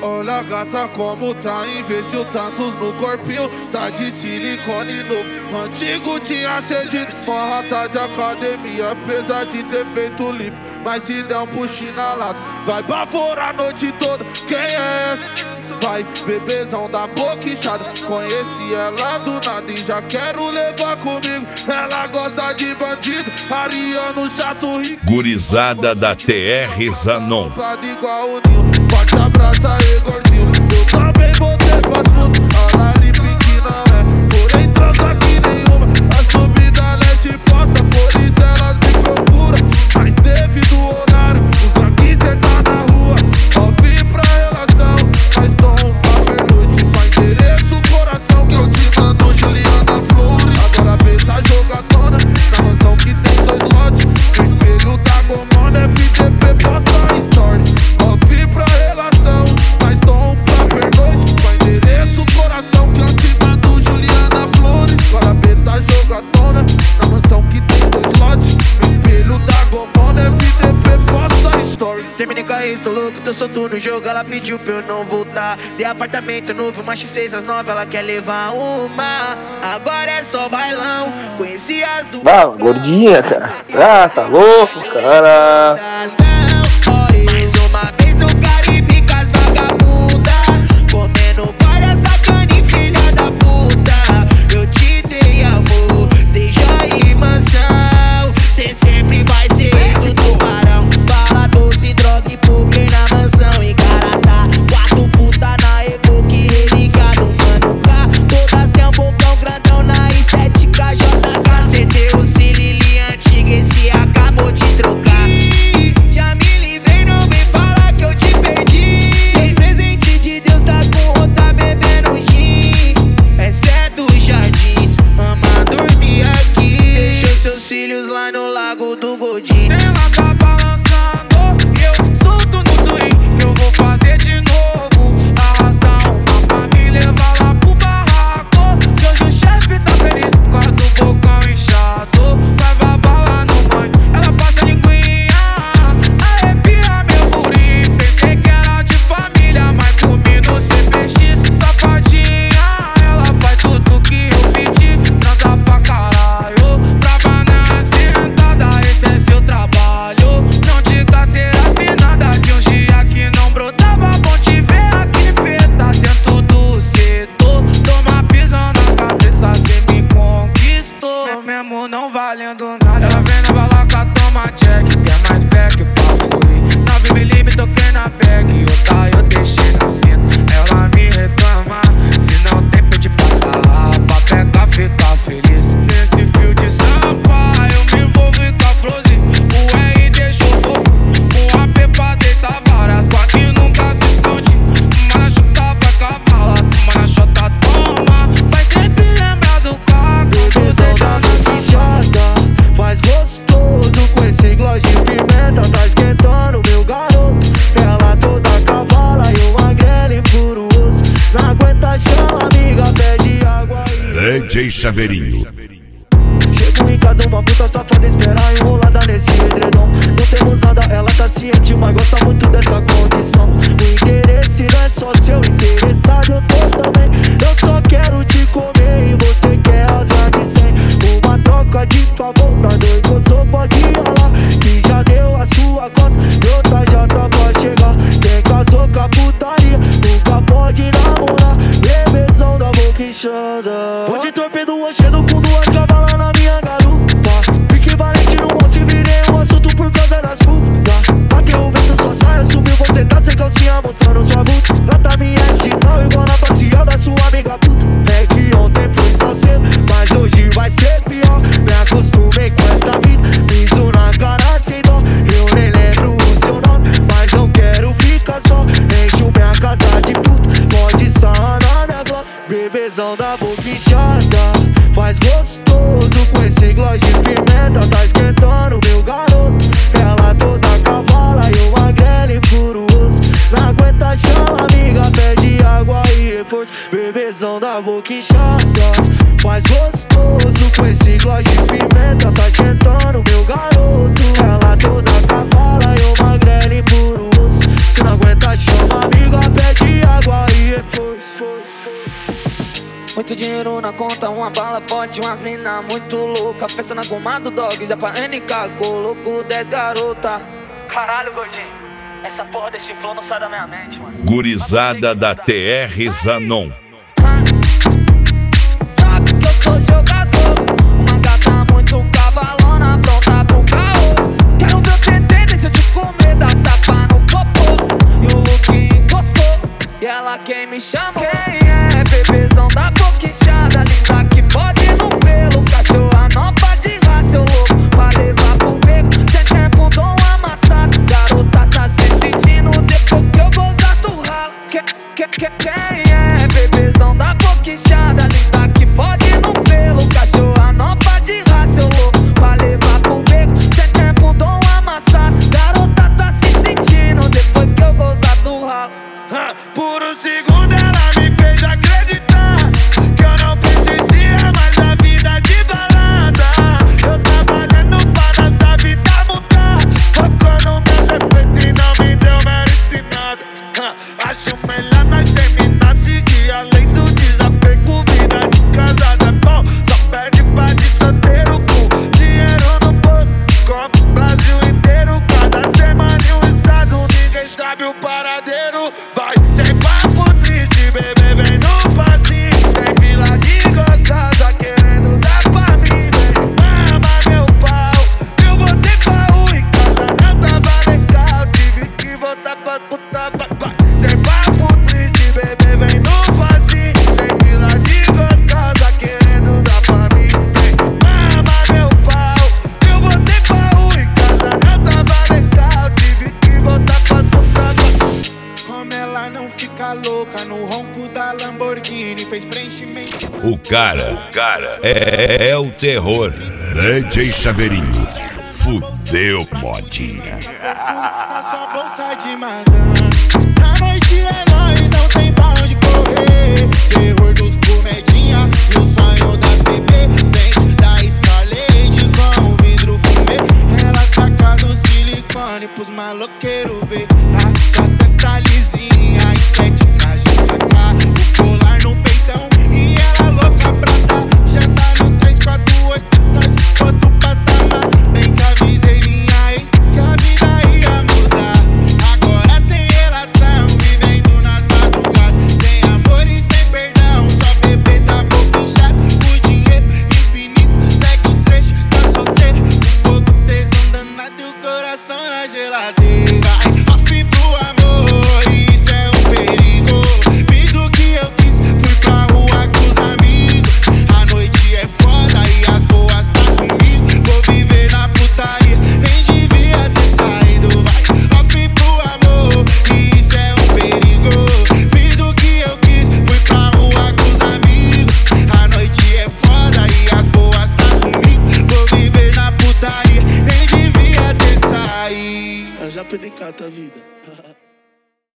Olha a gata como tá, investiu tantos no corpinho. Tá de silicone novo, antigo tinha cedido. Uma rata de academia, apesar de ter feito limpo. Mas se der um puxinho na lata, vai bavorar a noite toda. Quem é essa? Vai, bebezão da boca inchada. Conheci ela do nada e já quero levar comigo. Ela gosta de bandido, ariano, chato, rico. Gurizada da TR Zanon. Igual o Nil, forte abraço aí, gordinho. Eu também vou ter pras putas. A Lali Pink não é, porém transa que nenhuma. A subida leste posta, por isso elas me procuram. Mas devido ao horário, os gangsters tá na rua. Ó, vim pra relação, mas tô um paper noite. Pra endereço o coração que eu te mando, Juliana Flores. Agora a B tá jogadona, na mansão que tem 2 lotes. No espelho da Gomona, FDP posta a story. Ó, vim pra relação, mas tô um paper noite. Pra endereço o coração que eu te mando, Juliana Flores. Agora a B tá jogadona, na mansão que tem 2 lotes. No espelho da Gomona, FDP posta a story. Terminei com a ex, tô louco, tô solto no jogo. Ela pediu pra eu não voltar. Dei apartamento novo, uma X6 às 9. Ela quer levar uma. Agora é só bailão. Conheci as duas. Ah, gordinha, cara. Ah, tá louco, cara. Mais uma vez no Caribe com as vagabundas, comendo várias sacanas, filha da puta. Eu te dei amor, dei joia e mansão. Cê sempre vai ser tudo barão. Bala, doce, droga e poker na mansão em Caratá. 4 puta na Evoque, religado, mano K. Todas têm um bocão grandão na estética JK. Cê deu o Cilili antigo, esse acabou de trocar. Já me livrei, não vem falar que eu te perdi. Sem presente de Deus, tá com outra bebendo gin. Essa é dos jardins, ama dormir aqui. Deixou seus cílios lá no Lago do Godinho. Ela tá balançando e eu solto no twin. Que eu vou fazer de novo. Arrastar uma pra me levar lá pro barraco. Se hoje o chefe tá feliz por causa do bocão inchado, vai babar lá no banho, ela passa a linguinha, arrepia meu guri. Pensei que era de família, mas comi no CPX. Safadinha, ela faz tudo que eu pedi. Transa pra caralho, brava na sentada, esse é seu trabalho. Não de carteira assinada, de uns dia que não brotava. Bom te ver aqui feta dentro do setor. Toma pisão na cabeça, cê me conquistou. Mesmo não valendo nada. Ela vem na balaca, toma check. Quer mais back pra fluir. 9mm toquei na bag, outra eu deixei na cinta. Ela me reclama, se não tem pente passar. Pra pegar, ficar feliz. Nesse fio de sampa, eu me envolvo e com a Frozen. O R deixou fofo, o AP pra deitar várias. Quatro que nunca se esconde. Uma na chuta vai cavala, uma na chota toma. Vai sempre lembrar do carro. Bebezão da maquichada, faz gostoso com esse gloss de pimenta. Tá esquentando meu garoto. Ela toda cavala e uma grelha puro osso. Não aguenta chama, amiga, pede água aí. DJ Chaveirinho. Chego em casa, uma puta safada esperar enrolada nesse edredom. Não temos nada, ela tá ciente, mas gosta muito dessa condição. O interesse não é só seu, interessado eu tô também. Eu só quero te comer e você quer as mais de 100. Uma troca de favor pra 2 gostou, pode ralar. Que já deu a sua cota e outra já tá pra chegar. Quem casou com a putaria nunca pode namorar. Bebezão da boca inchada. Vou de torpedo rochedo com 2 cavalas na minha garupa. Fique valente no alce, virei um assunto por causa das putas. Bateu o vento, sua saia subiu, você tá sem calcinha mostrando sua bunda. Gata minha é digital igual na passeada, sua amiga puta. É que ontem foi só seu, mas hoje vai ser pior. Me acostumei com essa vida, piso na cara sem dó. Eu nem lembro o seu nome, mas não quero ficar só. Encho minha casa de puta, pode sanar minha glória. Bebezão da boca inchada, faz gostoso com esse gloss de pimenta. Tá esquentando meu garoto. Ela toda cavala e uma grelha puro osso. Não aguenta chama, amiga, pede água e reforço. Bebezão da boca inchada, faz gostoso com esse gloss de pimenta. Tá esquentando meu garoto. Ela toda cavala e uma grelha puro osso. Se não aguenta chama, amiga, pede muito dinheiro na conta, uma bala forte, umas mina muito louca. Festa na goma do dog, já pra NK, coloco 10 garota. Caralho, gordinho, essa porra desse flow não sai da minha mente, mano. Gurizada da TR Zanon. Sabe que eu sou jogador, uma gata muito cavalona, pronta pro caô. Quero ver o TT, deixa eu te comer, dá tapa no popô. E o look encostou, e ela quem me chamou. Quem é? Bebezão da boca inchada, linda que fode no pelo. Cachorra nova de raça, eu louco pra levar pro beco. Sem tempo dou um amassado, garota tá se sentindo depois que eu gozar do ralo. Quem é? Bebezão da boca inchada, linda que fode no pelo. Cachorra nova de raça, eu louco pra levar pro beco. Sem tempo dou um amassado, garota tá se sentindo depois que eu gozar do ralo. Por um segundo ela me fez acreditar que eu não pertencia mais à vida de balada. Eu trabalhando pra nossa vida mudar, focando no meu defeito e não me deu mérito em nada. Acho melhor nós terminar, seguir a lei do desapego. Vida de casada é bom, só perde pra de solteiro com dinheiro no bolso. Compra o Brasil inteiro, cada semana em um estado, ninguém sabe o paradeiro. Vai sem papo triste, bebê, vem no passinho. Tem fila de gostosa querendo dar pra mim. Vem, mama meu pau, eu voltei pra rua em casa, não tava legal, tive que voltar pra puta. Vai sem papo triste, bebê, vem no passinho. Tem fila de gostosa querendo dar pra mim. Vem, mama meu pau, eu voltei pra rua em casa, não tava legal, tive que voltar pra puta. Como ela não fica louca no ronco da Lamborghini, fez preenchimento. O cara é o terror. DJ Chaveirinho. Fudeu, modinha. Na sua bolsa de malandro, a noite é nóis, não tem pra onde correr. Terror dos comedinha e o sonho das bebê. Dentro da Escalade com o vidro fumê. Ela saca do silicone pros maloqueiros ver. A sua testa lisinha, estética GK, o colar no peitão e ela louca pra dar. Já tá no 348, nós outro patamar. Bem que avisei minha ex que a vida ia mudar. Agora sem relação, vivendo nas madrugadas, sem amor e sem perdão, só bebê da boca inchada. O dinheiro infinito segue o trecho, tá solteiro. O fogo tesão danado e o coração na geladeira. Vai, off pro amor, isso é um perigo. Fiz o que eu quis, fui pra rua com os amigos. A noite é foda e as boas tá comigo. Vou viver na putaria, nem devia ter saído. Vai, off pro amor, isso é um perigo. Fiz o que eu quis, fui pra rua com os amigos. A noite é foda e as boas tá comigo. Vou viver na putaria, nem devia ter saído. Eu já perdi cada vida.